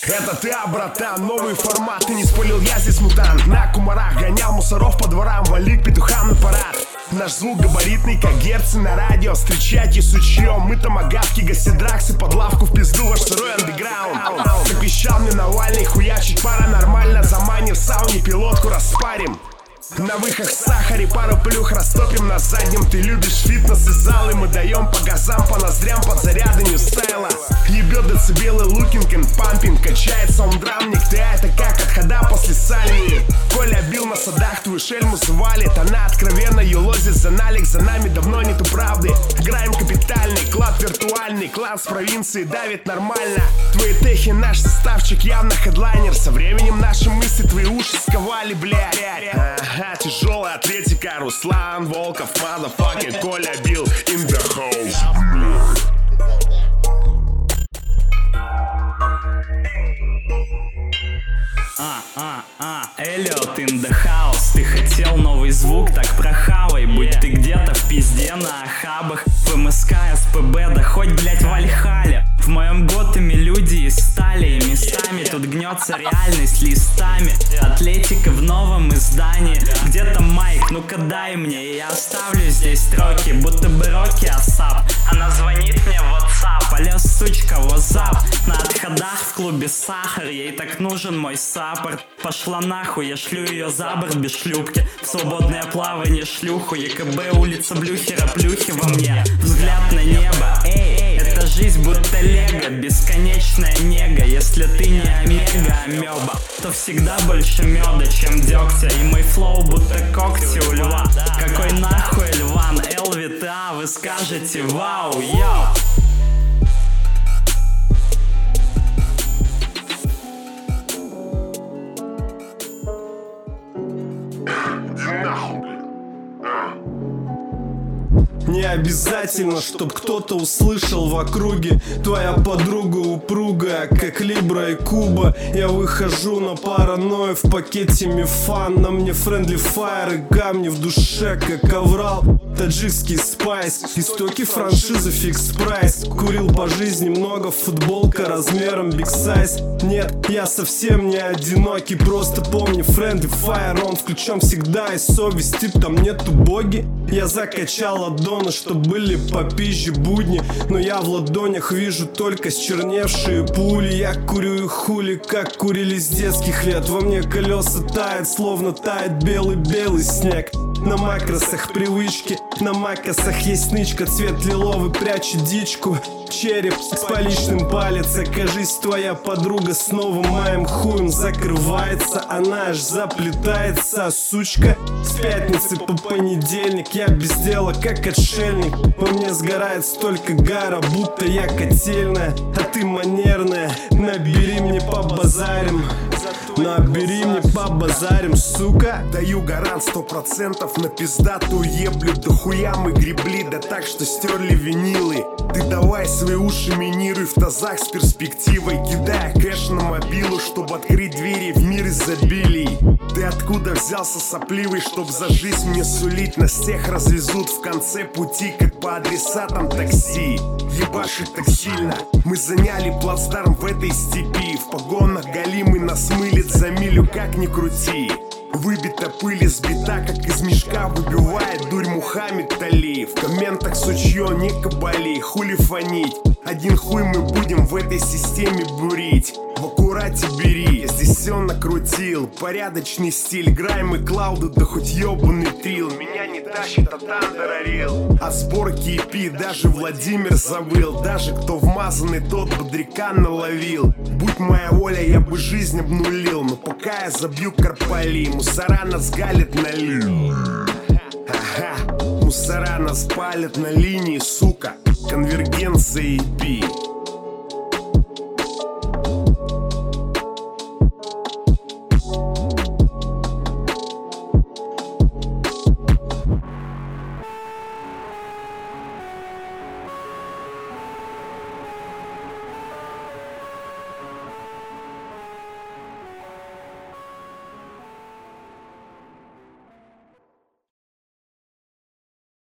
Это ты, братан, новый формат. Ты не спалил, я здесь мутант. На кумарах гонял мусоров по дворам, вали к петухам на парад. Наш звук габаритный, как герцы на радио. Встречайте сучьем, мы томагавки, гасидраксы. Под лавку в пизду ваш сырой андеграунд. Как вещал мне Навальный, хуячить паранормально. Заманив в сауне, пилотку распарим. На выхах сахаре, пару плюх растопим на заднем. Ты любишь фитнес и залы, мы даем по газам, по ноздрям, под заряды нью стайла. Ебет децибелы, лукинг и пампинг, качает саунддрам, нектая, это как отхода после сальни. Коля бил на садах, твою шельму свалит. Она откровенно юлозит за налик, за нами давно нету правды. Играем капитальный, клад виртуальный, клад с провинции давит нормально. Твои техи наш составчик, явно хедлайнер. Со временем наши мысли твои уши сковали, блядь. Ага, тяжелая атлетика, Руслан Волков, motherfucking Коля бил in the house. Эллиот in the house. Ты хотел новый звук, так прохавай. Будь ты где-то в пизде на ахабах, в МСК, СПБ, да хоть, блять, в Альхале. В моем Готэме люди из стали, и местами тут гнется реальность листами. Атлетика в новом издании. Где-то майк, ну-ка дай мне, и я оставлю здесь строки, будто бы Рокки Асап. Она звонит мне в WhatsApp: алло, сучка, what's на отходах в клубе сахар, ей так нужен мой саппорт. Пошла нахуй, я шлю ее за борт без шлюпки. В свободное плавание шлюху, ЕКБ, улица Блюхера, плюхи во мне. Взгляд на небо, эй, это жизнь будто лего, бесконечная нега. Если ты не омега, амеба, то всегда больше меда, чем дегтя. И мой флоу будто когти у льва. Какой нахуй Льван, ЛВТА, вы скажете вау, йоу. Не обязательно, чтоб кто-то услышал в округе. Твоя подруга упругая, как Либра и Куба. Я выхожу на паранойю в пакете мифан. На мне френдли фаер и камни в душе, как коврал. Таджикский спайс, истоки франшизы фикс прайс. Курил по жизни много, футболка размером биг сайз. Нет, я совсем не одинокий, просто помни френдли фаер. Он включен всегда, и совести там нету боги. Я закачал ладоны, что были попизже будни, но я в ладонях вижу только счерневшие пули. Я курю и хули, как курили с детских лет. Во мне колеса тают, словно тает белый-белый снег. На макросах привычки, на макосах есть нычка. Цвет лиловый прячет дичку. Череп с поличным палец. Окажись, твоя подруга с новым моим хуем закрывается. Она аж заплетается, сучка. С пятницы по понедельник я без дела, как отшельник. По мне сгорает столько гара, будто я котельная, а ты манерная. Набери мне побазарим, набери мне побазарим, сука. Даю гарант 100%, на пиздатую еблю. Да хуя мы гребли, да так, что стерли винилы. Ты давай свои уши минируй в тазах с перспективой, кидая кэш на мобилу, чтобы открыть двери в мир изобилий. Ты откуда взялся сопливый, чтоб за жизнь мне сулить? Нас всех развезут в конце пути, как по адресатам такси. Ебашит так сильно, мы заняли плацдарм в этой степи. В погонах голимый нас мылит за милю, как ни крути. Выбита пыль и сбита, как из мешка выбивает дурь Мухаммед Али. В комментах сучье, не кабали, хули фонить. Один хуй мы будем в этой системе бурить. В аккурате бери, я здесь все накрутил. Порядочный стиль, грайм и клауды, да хоть ебаный трил. Меня не тащит от Андерарил. От сборки EP даже Владимир завыл. Даже кто вмазанный, тот бодряка наловил. Будь моя воля, я бы жизнь обнулил. Но пока я забью карпали, мусора нас галят на линии. Ага, мусора нас палят на линии, сука. Конвергенция EP.